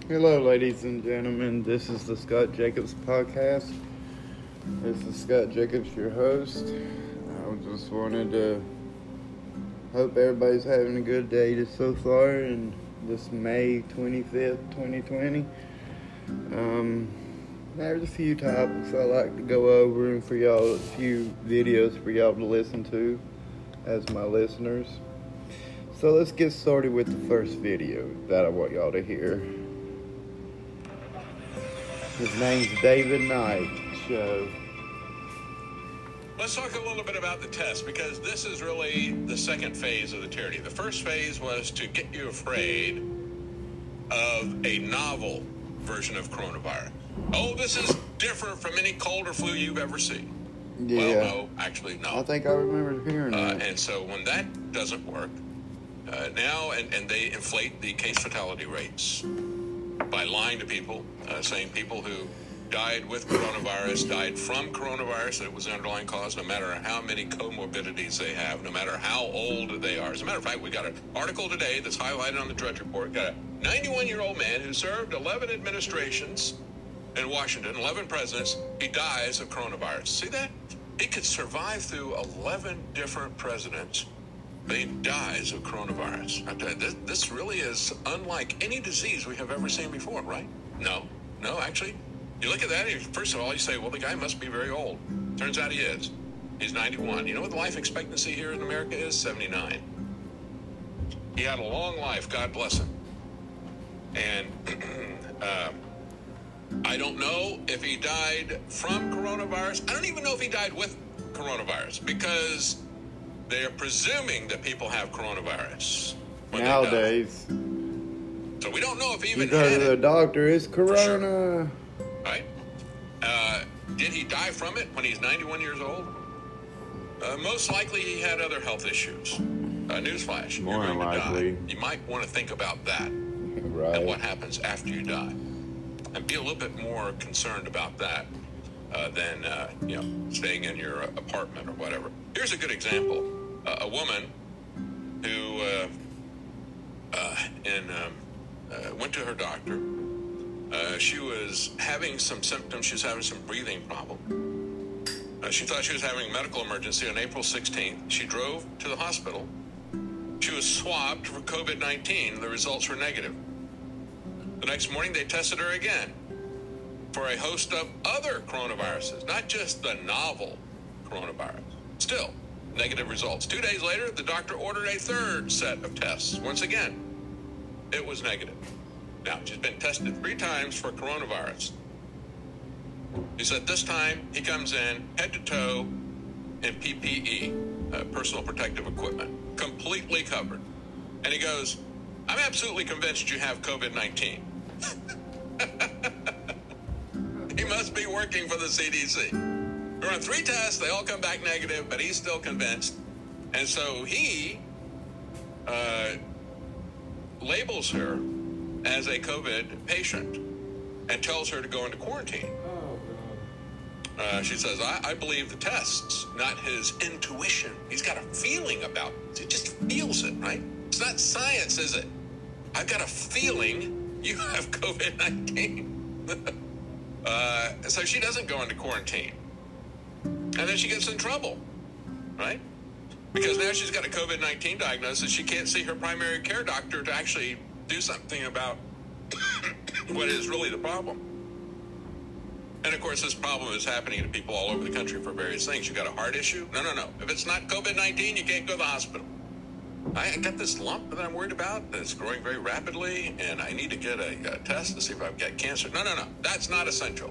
Hello, ladies and gentlemen. This is the Scott Jacobs podcast. This is Scott Jacobs, your host. I just wanted to hope everybody's having a good day so far in this May 25th, 2020. There's a few topics I like to go over and for y'all, a few videos for y'all to listen to as my listeners. So let's get started with the first video that I want y'all to hear. His name's David Knight Show. Let's talk a little bit about the test, because this is really the second phase of the tyranny. The first phase was to get you afraid of a novel version of coronavirus. Oh, this is different from any cold or flu you've ever seen. Yeah. Well, no, actually, no. I think I remember hearing that. And so when that doesn't work, now, and they inflate the case fatality rates by lying to people, saying people who died with coronavirus died from coronavirus, that it was the underlying cause, no matter how many comorbidities they have, no matter how old they are. As a matter of fact, we got an article today that's highlighted on the Drudge Report. Got a 91-year-old man who served 11 administrations in Washington, 11 presidents. He dies of coronavirus. See that? He could survive through 11 different presidents, but he dies of coronavirus. I tell you, this really is unlike any disease we have ever seen before, right? No, actually. You look at that, and first of all, you say, well, the guy must be very old. Turns out he is. He's 91. You know what the life expectancy here in America is? 79. He had a long life, God bless him. And I don't know if he died from coronavirus. I don't even know if he died with coronavirus, because they are presuming that people have coronavirus Nowadays. So we don't know if he even you go had to the it. doctor, it's corona. Sure. Right? Did he die from it when he's 91 years old? Most likely he had other health issues. Newsflash. More you're going likely. to die. You might want to think about that Right. and what happens after you die. And be a little bit more concerned about that than staying in your apartment or whatever. Here's a good example. A woman who went to her doctor. She was having some symptoms. She was having some breathing problem. She thought she was having a medical emergency on April 16th. She drove to the hospital. She was swabbed for COVID-19. The results were negative. The next morning, they tested her again for a host of other coronaviruses, not just the novel coronavirus. Still, negative results. 2 days later, the doctor ordered a third set of tests. Once again, it was negative. Now, she's been tested 3 times for coronavirus. He said this time he comes in head to toe in PPE, personal protective equipment, completely covered. And he goes, I'm absolutely convinced you have COVID-19. He must be working for the CDC. There are 3 tests. They all come back negative, but he's still convinced. And so he labels her as a COVID patient and tells her to go into quarantine. She says, I believe the tests, not his intuition. He's got a feeling about it. He just feels it, right? It's not science, is it? I've got a feeling you have COVID-19. So she doesn't go into quarantine. And then she gets in trouble, right? Because now she's got a COVID-19 diagnosis. She can't see her primary care doctor to actually do something about what is really the problem. And of course, this problem is happening to people all over the country for various things. You got a heart issue? No. If it's not COVID-19, you can't go to the hospital. I got this lump that I'm worried about that's growing very rapidly, and I need to get a test to see if I've got cancer. No. That's not essential.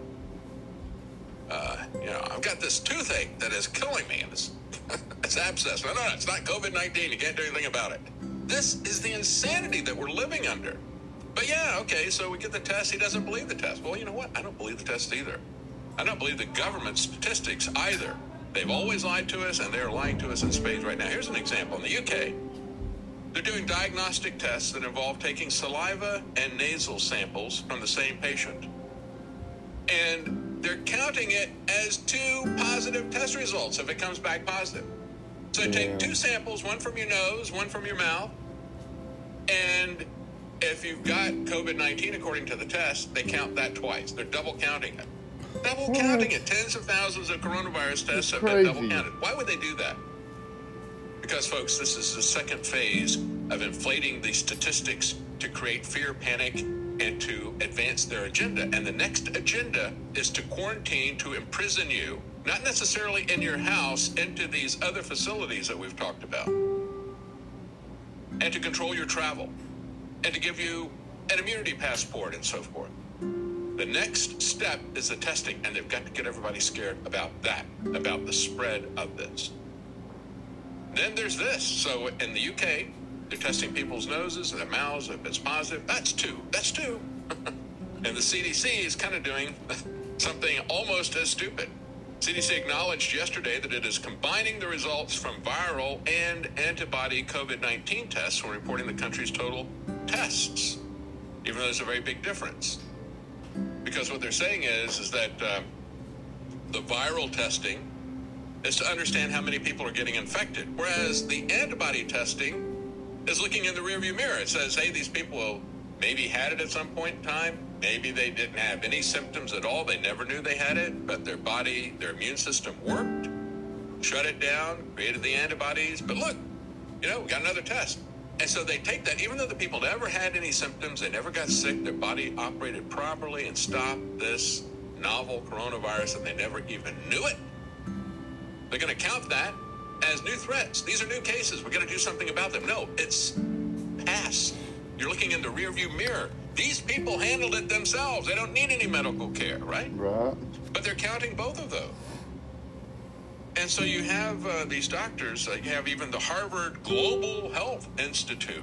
I've got this toothache that is killing me, and it's abscess. No, it's not COVID-19. You can't do anything about it. This is the insanity that we're living under. But yeah, okay, so we get the test. He doesn't believe the test. Well, you know what? I don't believe the test either. I don't believe the government statistics either. They've always lied to us, and they're lying to us in spades right now. Here's an example. In the UK, they're doing diagnostic tests that involve taking saliva and nasal samples from the same patient. And they're counting it as 2 positive test results if it comes back positive. So take 2 samples, one from your nose, one from your mouth, and if you've got COVID-19, according to the test, they count that twice. They're double counting it. Double counting it. Tens of thousands of coronavirus tests have been double counted. Why would they do that? Because, folks, this is the second phase of inflating the statistics to create fear, panic, and to advance their agenda. And the next agenda is to quarantine, to imprison you, not necessarily in your house, into these other facilities that we've talked about, and to control your travel, and to give you an immunity passport and so forth. The next step is the testing, and they've got to get everybody scared about that, about the spread of this. Then there's this. So in the UK, they're testing people's noses and their mouths. If it's positive, that's two. That's two. And the CDC is kind of doing something almost as stupid. CDC acknowledged yesterday that it is combining the results from viral and antibody COVID-19 tests when reporting the country's total tests, even though there's a very big difference. Because what they're saying is that the viral testing is to understand how many people are getting infected, whereas the antibody testing is looking in the rearview mirror. It says, hey, these people maybe had it at some point in time. Maybe they didn't have any symptoms at all. They never knew they had it, but their body, their immune system worked, shut it down, created the antibodies. But look, we got another test. And so they take that, even though the people never had any symptoms, they never got sick, their body operated properly and stopped this novel coronavirus, and they never even knew it. They're going to count that as new threats. These are new cases. We're going to do something about them. No, it's past. You're looking in the rearview mirror. These people handled it themselves. They don't need any medical care, right? Right. But they're counting both of those. And so you have these doctors, you have even the Harvard Global Health Institute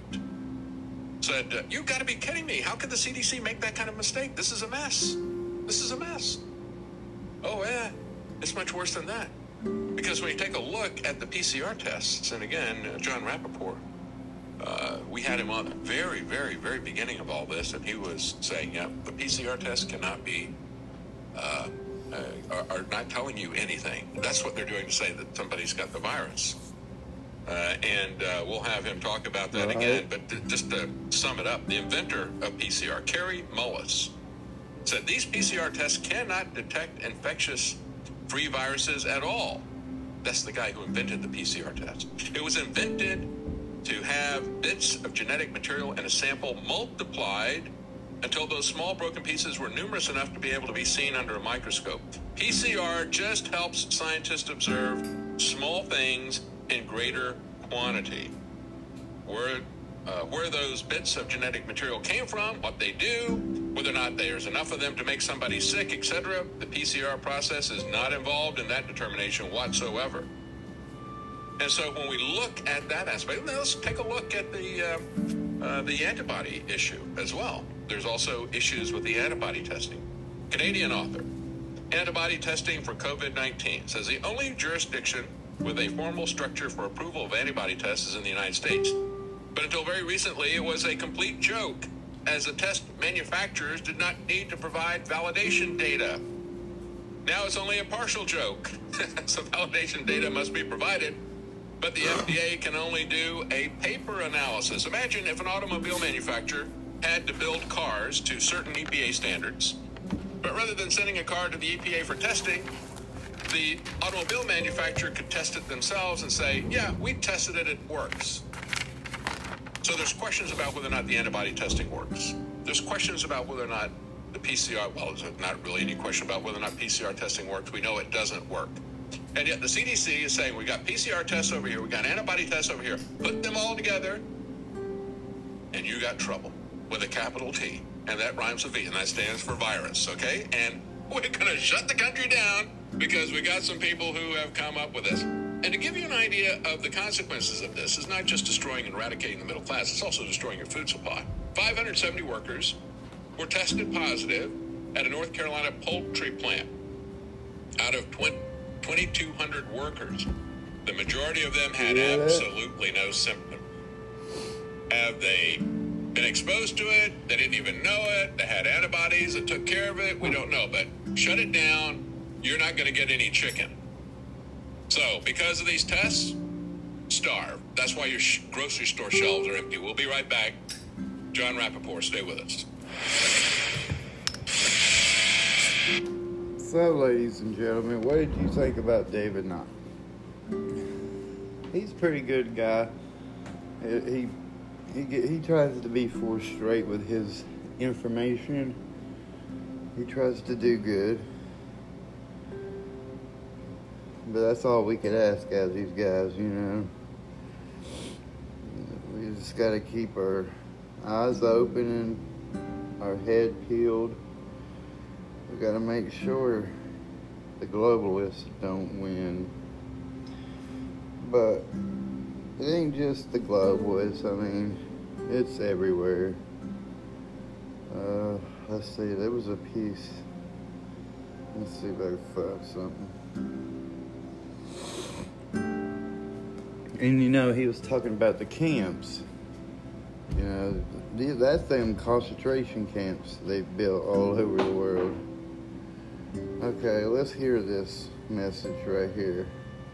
said, you've got to be kidding me. How could the CDC make that kind of mistake? This is a mess. This is a mess. Oh, yeah, it's much worse than that. Because when you take a look at the PCR tests, and again, John Rappaport, we had him on the very, very, very beginning of all this, and he was saying, yeah, the PCR tests cannot be, are not telling you anything. That's what they're doing to say that somebody's got the virus. And we'll have him talk about that again. But just to sum it up, the inventor of PCR, Kary Mullis, said these PCR tests cannot detect infectious free viruses at all. That's the guy who invented the PCR test. It was invented to have bits of genetic material in a sample multiplied until those small broken pieces were numerous enough to be able to be seen under a microscope. PCR just helps scientists observe small things in greater quantity. Where those bits of genetic material came from, what they do, whether or not there's enough of them to make somebody sick, etc., the PCR process is not involved in that determination whatsoever. And so when we look at that aspect, let's take a look at the antibody issue as well. There's also issues with the antibody testing. Canadian author, antibody testing for COVID-19, says the only jurisdiction with a formal structure for approval of antibody tests is in the United States. But until very recently, it was a complete joke, as the test manufacturers did not need to provide validation data. Now it's only a partial joke. So validation data must be provided, but the FDA can only do a paper analysis. Imagine if an automobile manufacturer had to build cars to certain EPA standards, but rather than sending a car to the EPA for testing, the automobile manufacturer could test it themselves and say, yeah, we tested it, it works. So there's questions about whether or not the antibody testing works. There's questions about whether or not the PCR, well, there's not really any question about whether or not PCR testing works. We know it doesn't work. And yet the CDC is saying, we got PCR tests over here, we got antibody tests over here. Put them all together, and you got trouble with a capital T. And that rhymes with V, and that stands for virus, okay? And we're going to shut the country down because we got some people who have come up with this. And to give you an idea of the consequences of this, is not just destroying and eradicating the middle class, it's also destroying your food supply. 570 workers were tested positive at a North Carolina poultry plant. Out of 2,200 workers, the majority of them had absolutely no symptom. Have they been exposed to it? They didn't even know it. They had antibodies that took care of it. We don't know, but shut it down. You're not going to get any chicken. So, because of these tests, starve. That's why your grocery store shelves are empty. We'll be right back. John Rappaport, stay with us. So, ladies and gentlemen, what did you think about David Knight? He's a pretty good guy. He tries to be forthright with his information. He tries to do good. But that's all we could ask out of these guys, you know. We just got to keep our eyes open and our head peeled. We got to make sure the globalists don't win. But it ain't just the globalists. I mean, it's everywhere. Let's see. There was a piece. Let's see if I can find something. And you know, he was talking about the camps. You know, that's them concentration camps they've built all over the world. Okay, let's hear this message right here.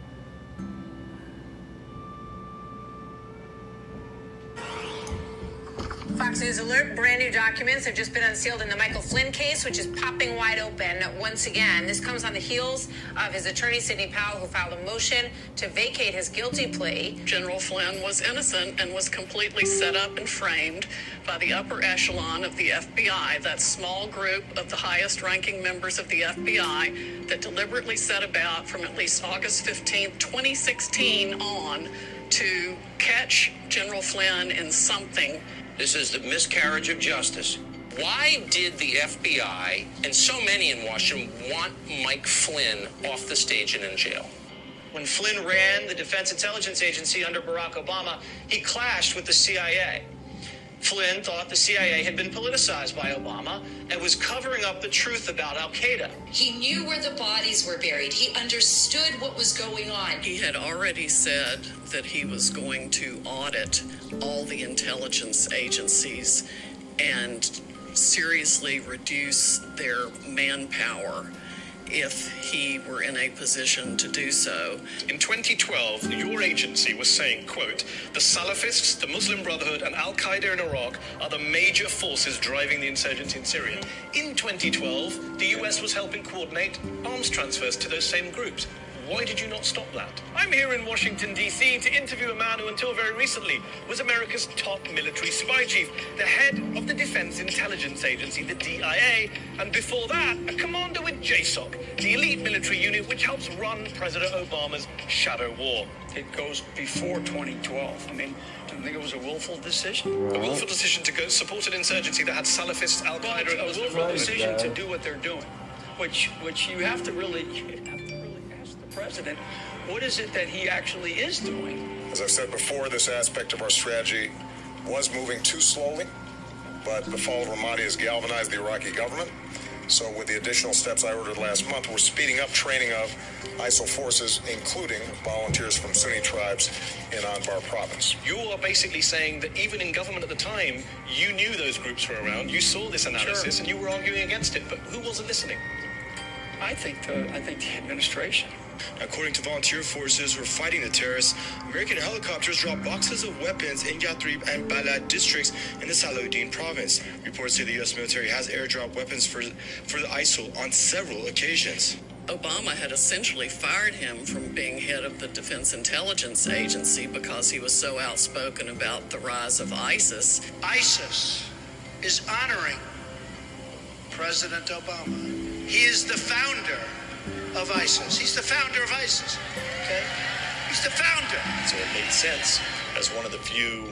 Fox News alert, brand new documents have just been unsealed in the Michael Flynn case, which is popping wide open once again. This comes on the heels of his attorney, Sidney Powell, who filed a motion to vacate his guilty plea. General Flynn was innocent and was completely set up and framed by the upper echelon of the FBI, that small group of the highest ranking members of the FBI that deliberately set about from at least August 15th, 2016 on to catch General Flynn in something. This is the miscarriage of justice. Why did the FBI and so many in Washington want Mike Flynn off the stage and in jail? When Flynn ran the Defense Intelligence Agency under Barack Obama, he clashed with the CIA. Flynn thought the CIA had been politicized by Obama and was covering up the truth about al-Qaeda. He knew where the bodies were buried. He understood what was going on. He had already said that he was going to audit all the intelligence agencies and seriously reduce their manpower if he were in a position to do so. In 2012, your agency was saying, quote, the Salafists, the Muslim Brotherhood, and Al-Qaeda in Iraq are the major forces driving the insurgency in Syria. In 2012, the US was helping coordinate arms transfers to those same groups. Why did you not stop that? I'm here in Washington, D.C. to interview a man who until very recently was America's top military spy chief, the head of the Defense Intelligence Agency, the DIA, and before that, a commander with JSOC, the elite military unit which helps run President Obama's shadow war. It goes before 2012. I mean, do you think it was a willful decision? A willful decision to go support an insurgency that had Salafists, Al-Qaeda, and a Muslim willful Brotherhood. decision to do what they're doing, which you have to really ask the president, what is it that he actually is doing? As I've said before, this aspect of our strategy was moving too slowly, but the fall of Ramadi has galvanized the Iraqi government. So with the additional steps I ordered last month, we're speeding up training of ISIL forces, including volunteers from Sunni tribes in Anbar province. You are basically saying that even in government at the time, you knew those groups were around, you saw this analysis, Sure. and you were arguing against it, but who wasn't listening? I think the administration. According to volunteer forces who are fighting the terrorists, American helicopters dropped boxes of weapons in Yathrib and Balad districts in the Salahuddin province. Reports say the U.S. military has airdropped weapons for the ISIL on several occasions. Obama had essentially fired him from being head of the Defense Intelligence Agency because he was so outspoken about the rise of ISIS. ISIS is honoring President Obama. He is the founder of ISIS. He's the founder of ISIS. Okay? He's the founder. So it made sense as one of the few,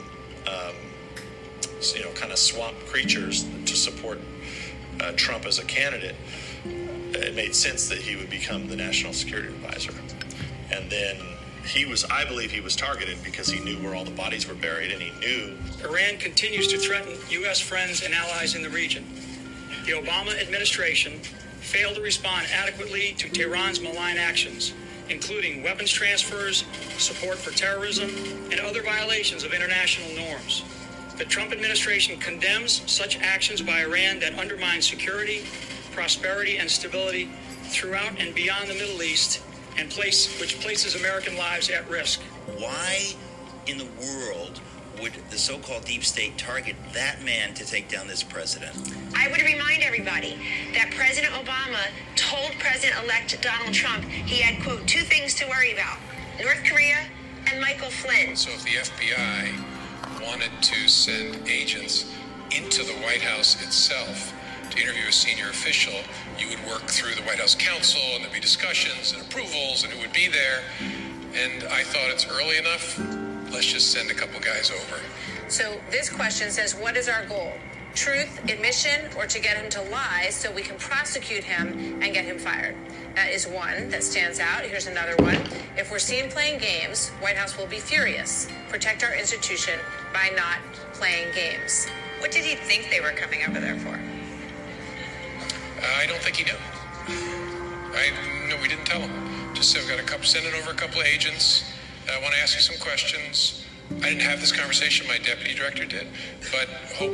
kind of swamp creatures to support Trump as a candidate. It made sense that he would become the national security advisor. And then I believe he was targeted because he knew where all the bodies were buried, and he knew. Iran continues to threaten U.S. friends and allies in the region. The Obama administration failed to respond adequately to Tehran's malign actions, including weapons transfers, support for terrorism, and other violations of international norms. The Trump administration condemns such actions by Iran that undermine security, prosperity, and stability throughout and beyond the Middle East, and which places American lives at risk. Why in the world would the so-called deep state target that man to take down this president? I would remind everybody that President Obama told President-elect Donald Trump he had, quote, 2 things to worry about: North Korea and Michael Flynn. So if the FBI wanted to send agents into the White House itself to interview a senior official, you would work through the White House counsel, and there'd be discussions and approvals, and who would be there. And I thought it's early enough. Let's just send a couple guys over. So this question says, what is our goal? Truth, admission, or to get him to lie so we can prosecute him and get him fired? That is one that stands out. Here's another one. If we're seen playing games, White House will be furious. Protect our institution by not playing games. What did he think they were coming over there for? I don't think he knew. No, we didn't tell him. Just said sending over a couple of agents. I want to ask you some questions. I didn't have this conversation. My deputy director did. But hope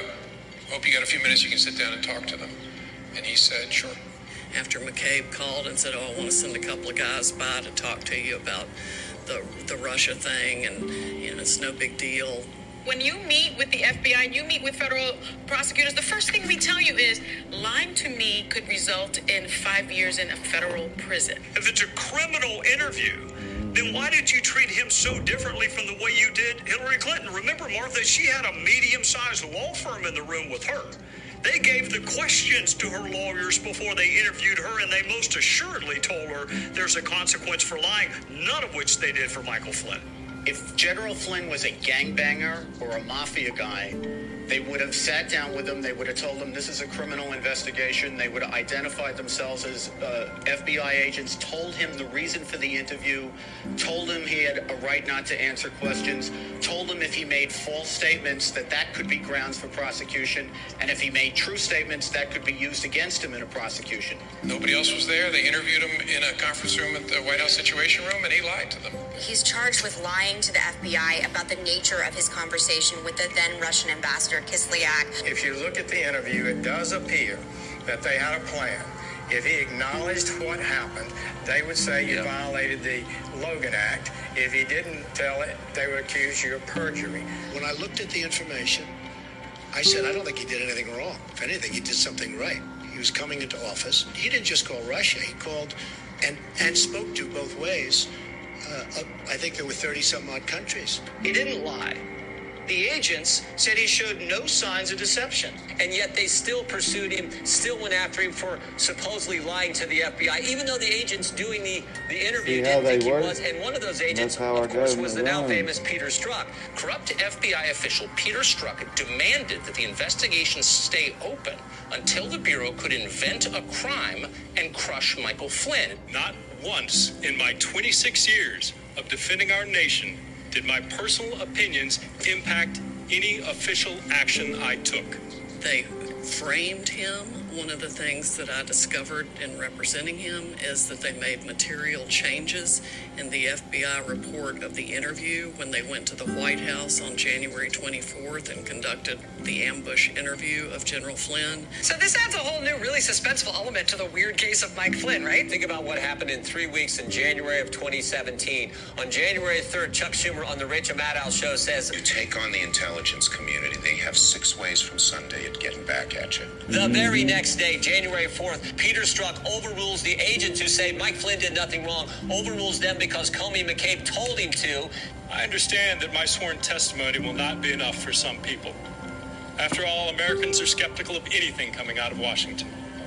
you got a few minutes you can sit down and talk to them. And he said, sure. After McCabe called and said, I want to send a couple of guys by to talk to you about the Russia thing, and it's no big deal. When you meet with the FBI and you meet with federal prosecutors, the first thing we tell you is lying to me could result in 5 years in a federal prison. If it's a criminal interview, then why did you treat him so differently from the way you did Hillary Clinton? Remember, Martha, she had a medium-sized law firm in the room with her. They gave the questions to her lawyers before they interviewed her, and they most assuredly told her there's a consequence for lying, none of which they did for Michael Flynn. If General Flynn was a gangbanger or a mafia guy, they would have sat down with him. They would have told him this is a criminal investigation. They would have identified themselves as FBI agents, told him the reason for the interview, told him he had a right not to answer questions, told him if he made false statements that could be grounds for prosecution, and if he made true statements, that could be used against him in a prosecution. Nobody else was there. They interviewed him in a conference room at the White House Situation Room, and he lied to them. He's charged with lying to the FBI about the nature of his conversation with the then Russian ambassador, Kislyak. If you look at the interview, it does appear that they had a plan. If he acknowledged what happened, they would say you violated the Logan Act. If he didn't tell it, they would accuse you of perjury. When I looked at the information, I said, I don't think he did anything wrong. If anything, he did something right. He was coming into office. He didn't just call Russia. He called and spoke to both ways. I think there were 30-some-odd countries. He didn't lie. The agents said he showed no signs of deception. And yet they still pursued him, still went after him for supposedly lying to the FBI, even though the agents doing the interview didn't think he was. And one of those agents, of course, was the now famous Peter Strzok. Corrupt FBI official Peter Strzok demanded that the investigation stay open until the Bureau could invent a crime and crush Michael Flynn. Not once in my 26 years of defending our nation did my personal opinions impact any official action I took. They framed him. One of the things that I discovered in representing him is that they made material changes in the FBI report of the interview when they went to the White House on January 24th and conducted the ambush interview of General Flynn. So this adds a whole new, really suspenseful element to the weird case of Mike Flynn, right? Think about what happened in 3 weeks in January of 2017. On January 3rd, Chuck Schumer on the Rachel Maddow show says, you take on the intelligence community. They have 6 ways from Sunday at getting back at you. The very next day, January 4th, Peter Strzok overrules the agents who say Mike Flynn did nothing wrong, overrules them because Comey and McCabe told him to. I understand that my sworn testimony will not be enough for some people. After all, Americans are skeptical of anything coming out of Washington.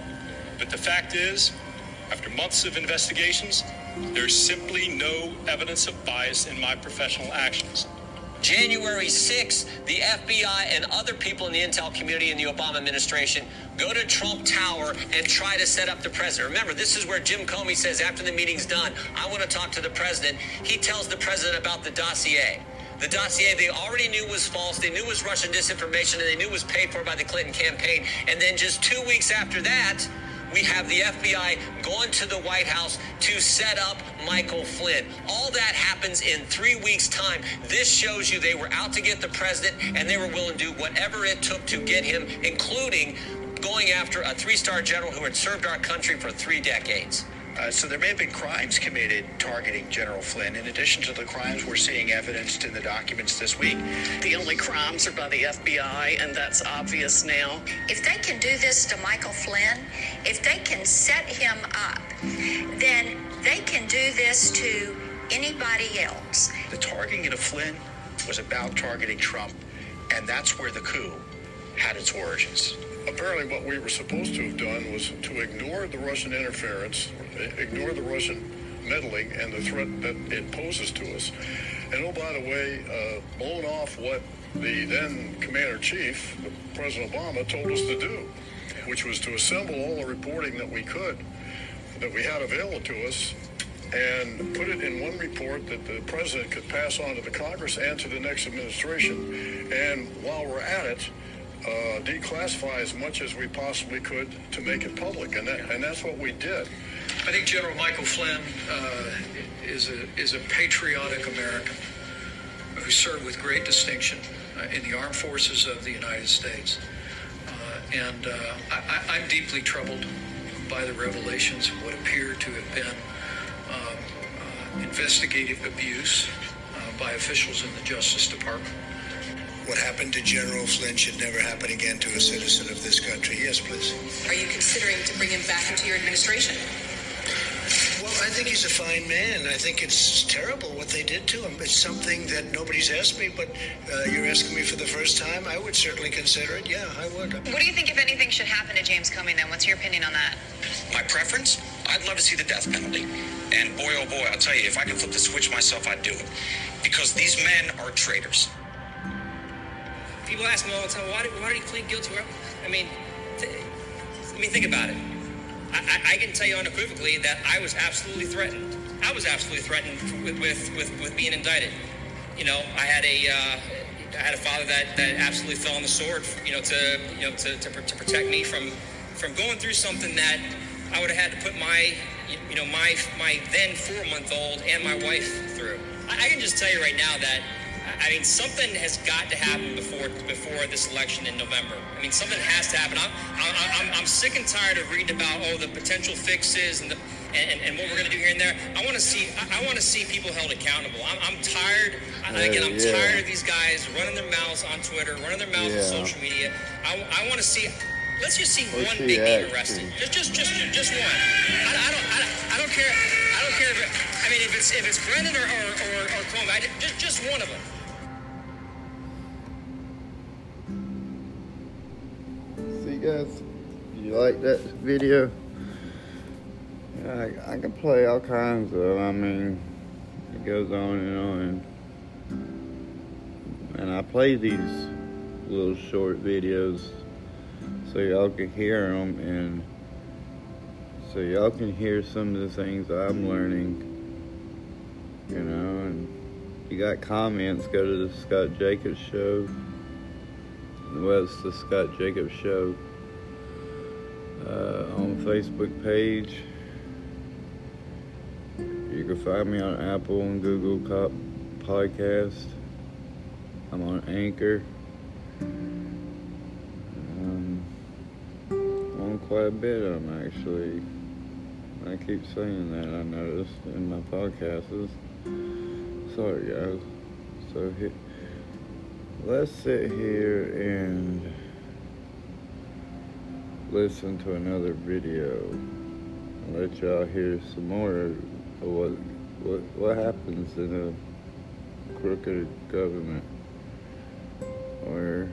But the fact is, after months of investigations, there's simply no evidence of bias in my professional actions. January 6th, the FBI and other people in the intel community in the Obama administration go to Trump Tower and try to set up the president. Remember, this is where Jim Comey says after the meeting's done, I want to talk to the president. He tells the president about the dossier. The dossier they already knew was false, they knew was Russian disinformation, and they knew was paid for by the Clinton campaign. And then just 2 weeks after that, we have the FBI going to the White House to set up Michael Flynn. All that happens in 3 weeks' time. This shows you they were out to get the president, and they were willing to do whatever it took to get him, including going after a 3-star general who had served our country for 3 decades. So there may have been crimes committed targeting General Flynn, in addition to the crimes we're seeing evidenced in the documents this week. The only crimes are by the FBI, and that's obvious now. If they can do this to Michael Flynn, if they can set him up, then they can do this to anybody else. The targeting of Flynn was about targeting Trump, and that's where the coup had its origins. Apparently what we were supposed to have done was to ignore the Russian interference, ignore the Russian meddling and the threat that it poses to us. And oh, by the way, blown off what the then Commander-in-Chief, President Obama, told us to do, which was to assemble all the reporting that we could, that we had available to us, and put it in one report that the president could pass on to the Congress and to the next administration. And while we're at it, declassify as much as we possibly could to make it public, and that's what we did. I think General Michael Flynn is a patriotic American who served with great distinction in the armed forces of the United States. And I'm deeply troubled by the revelations of what appear to have been investigative abuse by officials in the Justice Department. What happened to General Flynn should never happen again to a citizen of this country. Yes, please. Are you considering to bring him back into your administration? Well, I think he's a fine man. I think it's terrible what they did to him. It's something that nobody's asked me, but you're asking me for the first time. I would certainly consider it. Yeah, I would. What do you think, if anything, should happen to James Comey then? What's your opinion on that? My preference? I'd love to see the death penalty. And boy, oh boy, I'll tell you, if I could flip the switch myself, I'd do it. Because these men are traitors. People ask me all the time, why did he plead guilty? I mean, think about it. I can tell you unequivocally that I was absolutely threatened. I was absolutely threatened with being indicted. You know, I had a father that absolutely fell on the sword, to protect me from going through something that I would have had to put my then 4-month-old and my wife through. I can just tell you right now that, I mean, something has got to happen before this election in November. I mean, something has to happen. I'm sick and tired of reading about the potential fixes and what we're going to do here and there. I want to see people held accountable. I'm tired. I'm tired of these guys running their mouths on Twitter, running their mouths on social media. I want to see. Let's just see one big name arrested. Just one. I don't care. I don't care if it's Brennan or Comey. Just one of them. See, guys, you like that video? I can play all kinds of. I mean, it goes on and on, and I play these little short videos so y'all can hear them, and so y'all can hear some of the things I'm learning, you know. And you got comments, go to the Scott Jacobs Show. Well, it's the Scott Jacobs Show on the Facebook page. You can find me on Apple and Google Podcast. I'm on Anchor. On quite a bit of them, actually. I keep saying that, I noticed in my podcasts. Sorry, guys. So let's sit here and listen to another video and let y'all hear some more of what happens in a crooked government, where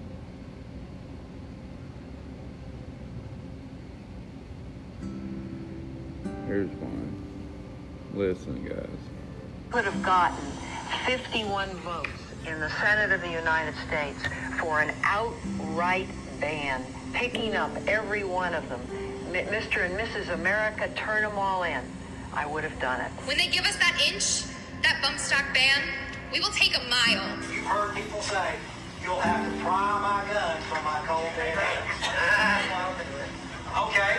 here's one. Listen, guys. Could have gotten 51 votes in the Senate of the United States for an outright ban, picking up every one of them. Mr. and Mrs. America, turn them all in. I would have done it. When they give us that inch, that bump stock ban, we will take a mile. You've heard people say, you'll have to pry my guns from my cold dead hands. Okay.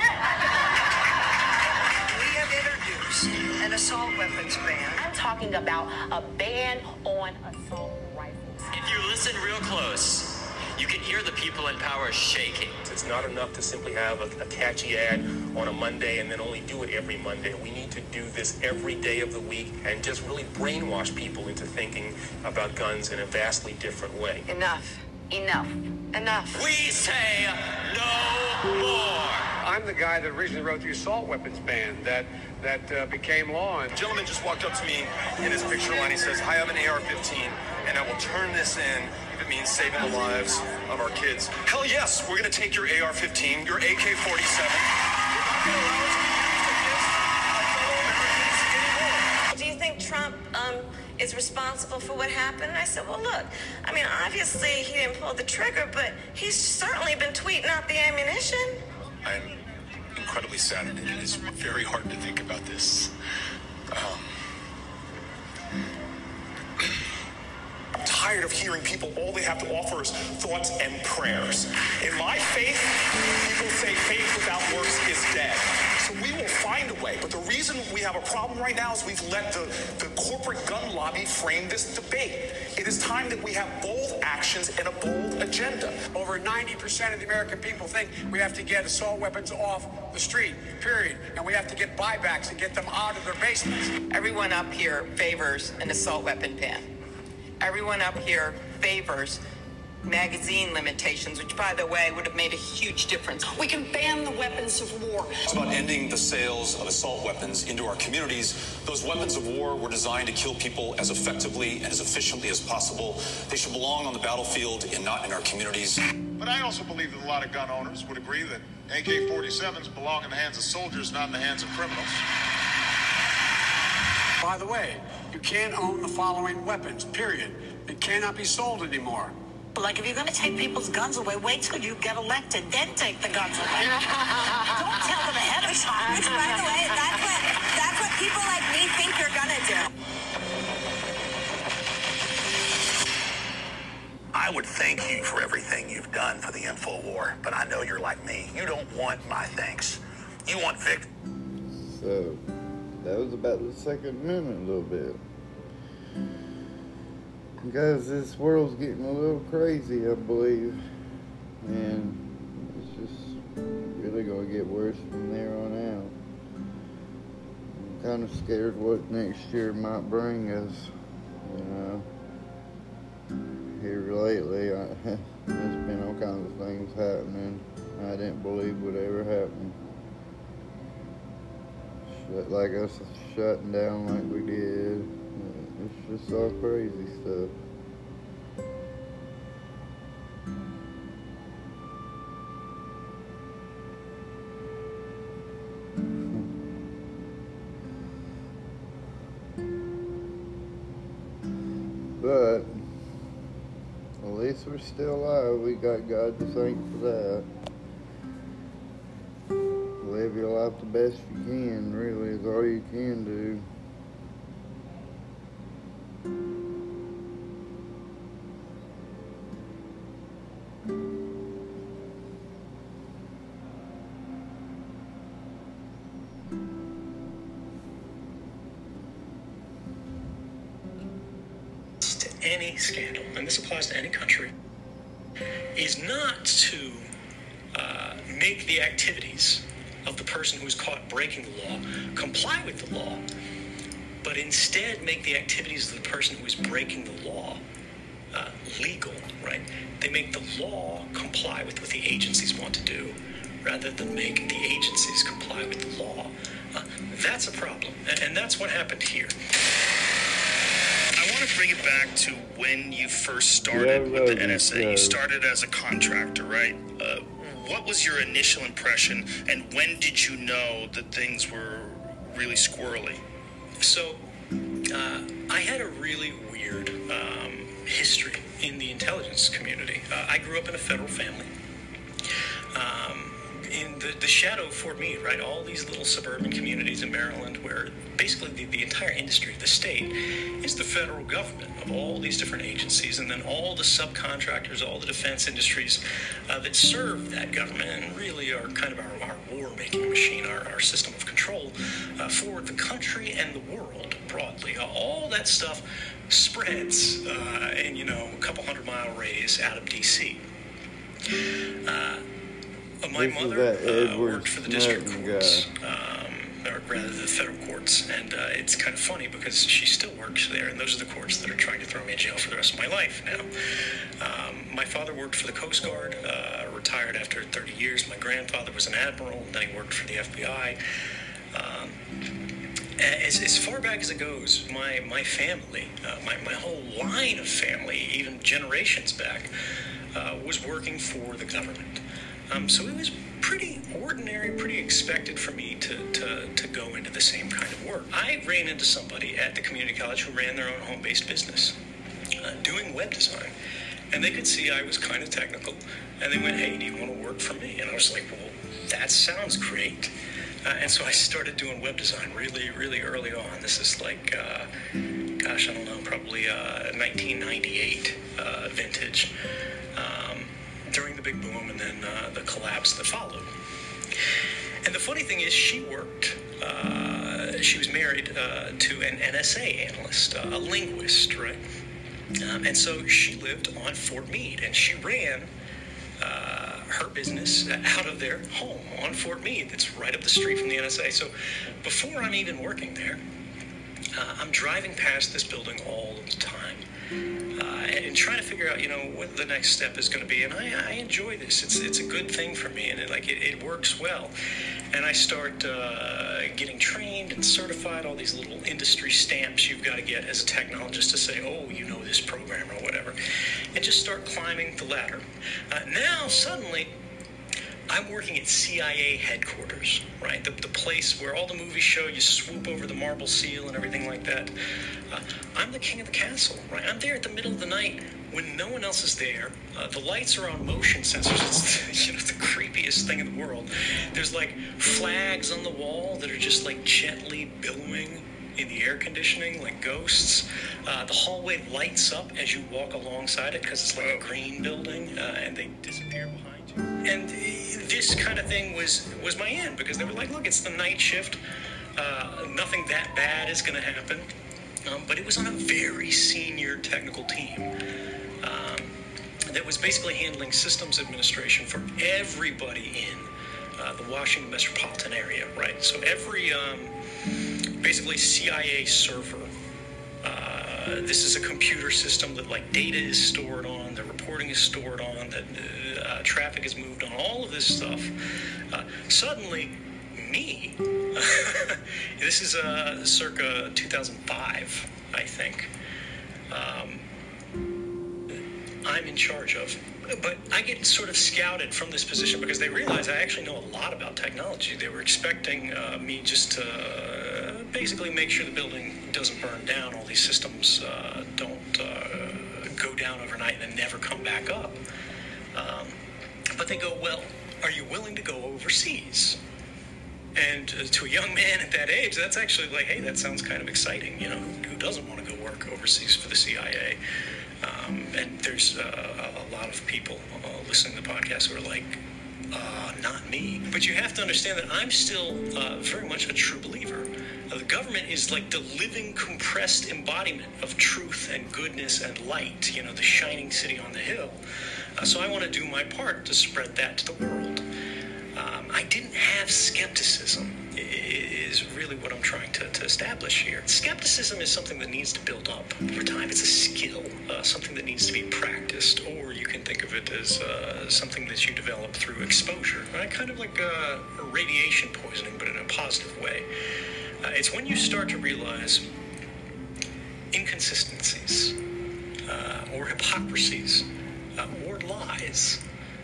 We have introduced an assault weapons ban. I'm talking about a ban on assault rifles. If you listen real close, you can hear the people in power shaking. It's not enough to simply have a catchy ad on a Monday and then only do it every Monday. We need to do this every day of the week and just really brainwash people into thinking about guns in a vastly different way. Enough. Enough. Enough. We say no more. I'm the guy that originally wrote the assault weapons ban that became law. A gentleman just walked up to me in his picture line. He says, I have an AR-15, and I will turn this in if it means saving the lives of our kids. Hell yes, we're going to take your AR-15, your AK-47. Do you think Trump is responsible for what happened? And I said, well, look, I mean, obviously he didn't pull the trigger, but he's certainly been tweeting out the ammunition. I'm incredibly saddened, and it is very hard to think about this. I'm tired of hearing people, all they have to offer is thoughts and prayers. In my faith, people say faith without works is dead. So we will find a way. But the reason we have a problem right now is we've let the corporate gun lobby frame this debate. It is time that we have bold actions and a bold agenda. Over 90% of the American people think we have to get assault weapons off the street, period. And we have to get buybacks and get them out of their basements. Everyone up here favors an assault weapon ban. Everyone up here favors magazine limitations, which, by the way, would have made a huge difference. We can ban the weapons of war. It's about ending the sales of assault weapons into our communities. Those weapons of war were designed to kill people as effectively and as efficiently as possible. They should belong on the battlefield and not in our communities. But I also believe that a lot of gun owners would agree that AK-47s belong in the hands of soldiers, not in the hands of criminals. By the way, you can't own the following weapons, period. It cannot be sold anymore. Like, if you're going to take people's guns away, wait till you get elected, then take the guns away. Don't tell them ahead of time. Which, by the way, that's what people like me think you're going to do. I would thank you for everything you've done for the InfoWar, but I know you're like me. You don't want my thanks. You want victory. So, that was about the Second Amendment a little bit. Guys, this world's getting a little crazy, I believe, and it's just really going to get worse from there on out. I'm kind of scared what next year might bring us, you know. Here lately, there's been all kinds of things happening I didn't believe would ever happen. Like us shutting down like we did. It's just all crazy stuff. But at least we're still alive. We got God to thank for that. Live your life the best you can, really, is all you can do. Any scandal, and this applies to any country, is not to make the activities of the person who's caught breaking the law comply with the law, but instead make the activities of the person who is breaking the law legal, right? They make the law comply with what the agencies want to do, rather than make the agencies comply with the law. That's a problem, and that's what happened here. I want to bring it back to when you first started with the NSA. You started as a contractor, right? What was your initial impression, and when did you know that things were really squirrely? So, I had a really weird history in the intelligence community. I grew up in a federal family. In the shadow of Fort Meade, right? All these little suburban communities in Maryland where basically the entire industry of the state is the federal government of all these different agencies, and then all the subcontractors, all the defense industries that serve that government and really are kind of our war-making machine, our system of control for the country and the world broadly. All that stuff spreads in, a couple 100-mile radius out of D.C. My mother worked for the district courts, guy. or rather the federal courts, and it's kind of funny because she still works there, and those are the courts that are trying to throw me in jail for the rest of my life now. My father worked for the Coast Guard, retired after 30 years. My grandfather was an admiral, and then he worked for the FBI. As far back as it goes, my family, my whole line of family, even generations back, was working for the government. So it was pretty ordinary, pretty expected for me to go into the same kind of work. I ran into somebody at the community college who ran their own home-based business, doing web design. And they could see I was kind of technical. And they went, hey, do you want to work for me? And I was like, well, that sounds great. And so I started doing web design really, really early on. This is like, gosh, I don't know, probably 1998 vintage, during the big boom and then the collapse that followed. And the funny thing is she worked, she was married to an NSA analyst, a linguist, right? And so she lived on Fort Meade, and she ran her business out of their home on Fort Meade that's right up the street from the NSA. So before I'm even working there, I'm driving past this building all the time and trying to figure out, what the next step is going to be. And I enjoy this. It's a good thing for me, and it works well. And I start getting trained and certified, all these little industry stamps you've got to get as a technologist to say, oh, you know this program or whatever, and just start climbing the ladder. Now, suddenly, I'm working at CIA headquarters, right? The place where all the movies show you swoop over the marble seal and everything like that. I'm the king of the castle, right? I'm there at the middle of the night when no one else is there. The lights are on motion sensors. It's the creepiest thing in the world. There's like flags on the wall that are just like gently billowing in the air conditioning like ghosts. The hallway lights up as you walk alongside it because it's like a green building, and they disappear behind you. And this kind of thing was my end, because they were like, look, it's the night shift. Nothing that bad is going to happen. But it was on a very senior technical team that was basically handling systems administration for everybody in the Washington metropolitan area, right? So every basically CIA server, this is a computer system that like data is stored on, the reporting is stored on, that traffic is moved on, all of this stuff. Suddenly, me, this is circa 2005, I think, I'm in charge of. But I get sort of scouted from this position because they realize I actually know a lot about technology. They were expecting me just to basically make sure the building doesn't burn down, all these systems don't go down overnight and then never come back up. But they go, well, are you willing to go overseas? And to a young man at that age, that's actually like, hey, that sounds kind of exciting. Who doesn't want to go work overseas for the CIA? And there's a lot of people listening to the podcast who are like, not me. But you have to understand that I'm still very much a true believer. The government is like the living, compressed embodiment of truth and goodness and light, the shining city on the hill. So I want to do my part to spread that to the world. I didn't have skepticism, is really what I'm trying to establish here. Skepticism is something that needs to build up over time. It's a skill, something that needs to be practiced, or you can think of it as something that you develop through exposure, right? Kind of like a radiation poisoning, but in a positive way. It's when you start to realize inconsistencies, or hypocrisies, or lies,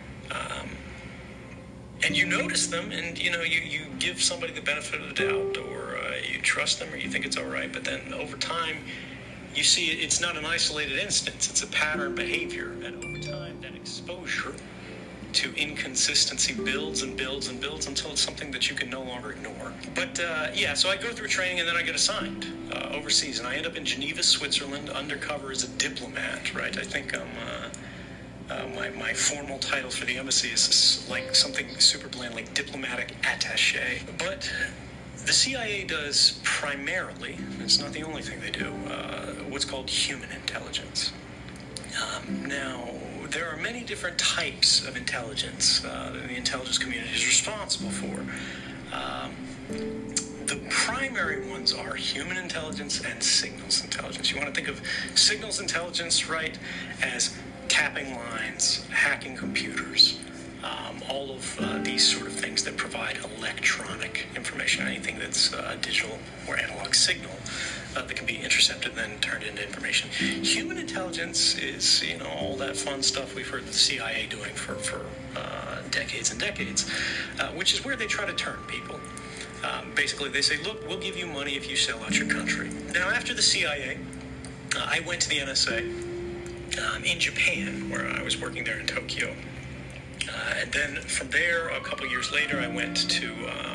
and you notice them, and you give somebody the benefit of the doubt, or you trust them, or you think it's all right. But then over time, you see it's not an isolated instance; it's a pattern behavior, and over time, that exposure to inconsistency builds and builds and builds until it's something that you can no longer ignore. But so I go through training, and then I get assigned overseas, and I end up in Geneva, Switzerland, undercover as a diplomat. Right? I think I'm. My formal title for the embassy is like something super bland, like diplomatic attaché. But the CIA does primarily, it's not the only thing they do, what's called human intelligence. Now, there are many different types of intelligence that the intelligence community is responsible for. The primary ones are human intelligence and signals intelligence. You want to think of signals intelligence, right, as tapping lines, hacking computers, all of these sort of things that provide electronic information, anything that's a digital or analog signal that can be intercepted and then turned into information. Human intelligence is, all that fun stuff we've heard the CIA doing for decades and decades, which is where they try to turn people. Basically, they say, look, we'll give you money if you sell out your country. Now, after the CIA, I went to the NSA in Japan, where I was working there in Tokyo. And then from there, a couple years later, I went to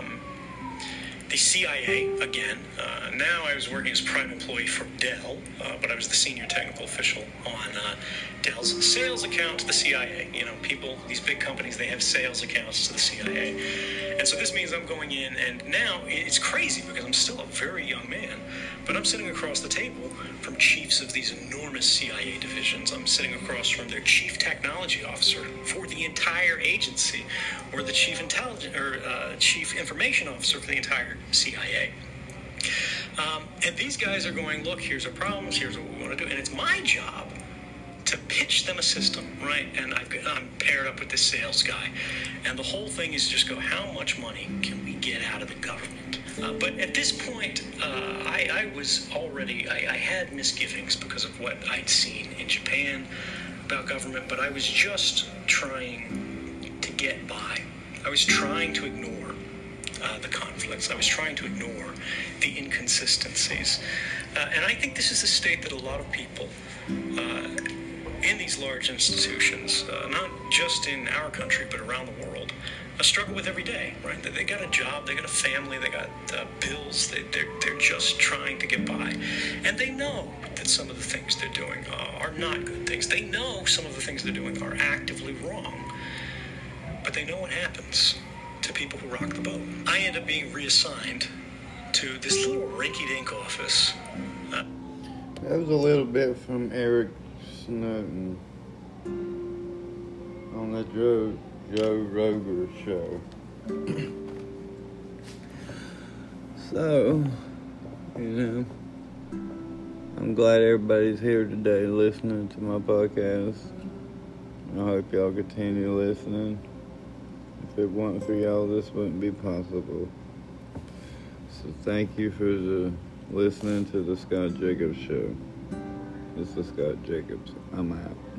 the CIA again. Now I was working as a private employee for Dell, but I was the senior technical official on Dell's sales account to the CIA. People, these big companies, they have sales accounts to the CIA. And so this means I'm going in, and now it's crazy because I'm still a very young man, but I'm sitting across the table from chiefs of these enormous CIA divisions. I'm sitting across from their chief technology officer for the entire agency, or the chief chief information officer for the entire CIA. And these guys are going, look, here's our problems, here's what we want to do. And it's my job to pitch them a system, right? And I'm paired up with this sales guy. And the whole thing is just go, how much money can we get out of the government? But at this point, I was already, I had misgivings because of what I'd seen in Japan about government, but I was just trying to get by. I was trying to ignore the conflicts. I was trying to ignore the inconsistencies. And I think this is a state that a lot of people in these large institutions, not just in our country, but around the world, struggle with every day, right? They got a job, they got a family, they got bills, they're just trying to get by. And they know that some of the things they're doing are not good things. They know some of the things they're doing are actively wrong. But they know what happens to people who rock the boat. I end up being reassigned to this little rinky-dink office. That was a little bit from Eric Snowden on the Joe Rogan show. So, I'm glad everybody's here today listening to my podcast. I hope y'all continue listening. If it weren't for y'all, this wouldn't be possible. So thank you for listening to the Scott Jacobs Show. This is Scott Jacobs. I'm out.